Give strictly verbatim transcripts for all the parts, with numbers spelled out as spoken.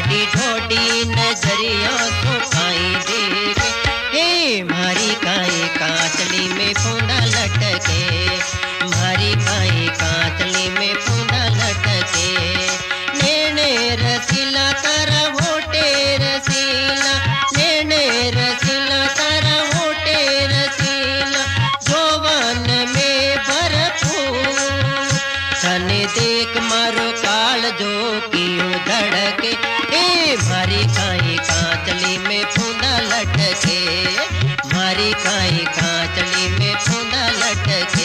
याडी ढोडी नजरिया सुखाई देख। हे मारी काई कांचली में फूंदा लटके, मारी काई कांचली में फूंदा लटके। नेने रसीला तारा होटे रसीला, नेने रसीला तारा होटे रसीला, जोवन में भरपूर। तने देख मारो काल जो कियो धड़के, ए मारी काई कांचली में फूंदा लटके, मारी काई कांचली में फूंदा लटके।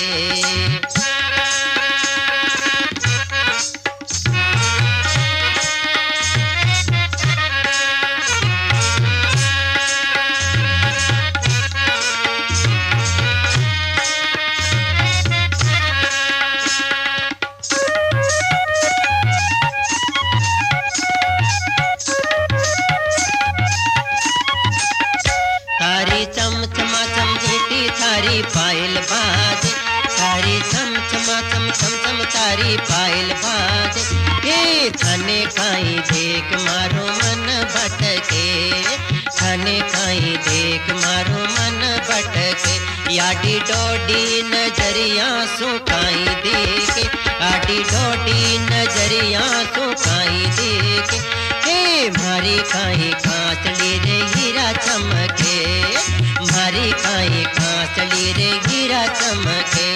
थारी चम चमा चम झीटी थारी पायल बाज, थारी चम चमा चम चम चम थारी पायल बाज। ये थाने काई देख मारो मन भटके, थाने काई देख मारो मन भटके। याडी डोडी नजरिया सुखाई देख, आडी डोडी नजरिया सुखाई देख। हे मारी काई कांचली रे हीरा चमके, मारी काई कांचली रे हीरा चमके।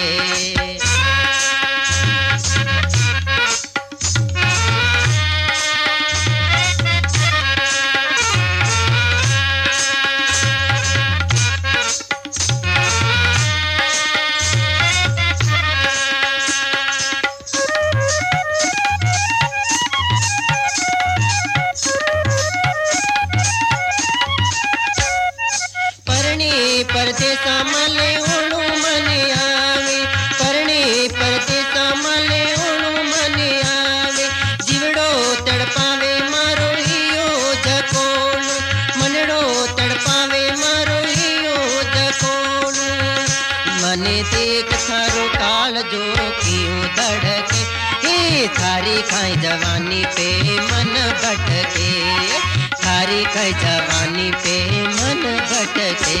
परदेसा मले ओणु मने आवे, परणे परदेसा मले ओणु मने आवे। जीवड़ो तड़पावे मारो हियो जकोणु, मनड़ो तड़पावे मारो हियो जकोणु। मने देख थारो काल जो कियो धड़के, हे थारी खाई जवानी पे मन भटके, थारी खाई जवानी पे मन भटके।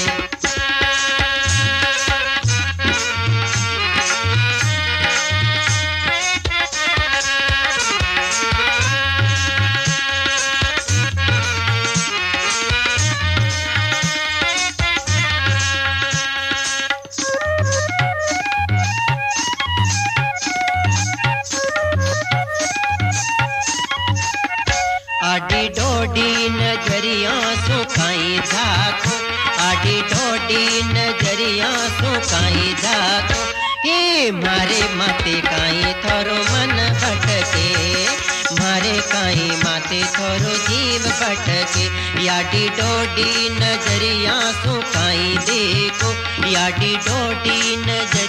आडी डोडी नजरिया सुखाई झाको, आडी डोडी नजरिया सुखाई झाको। हे मारे माते काई थोरो मन भटके, मारे काई माते थोरो जीव भटके। याडी डोडी नजरिया सुखाई देखो, याडी डोडी नजरिया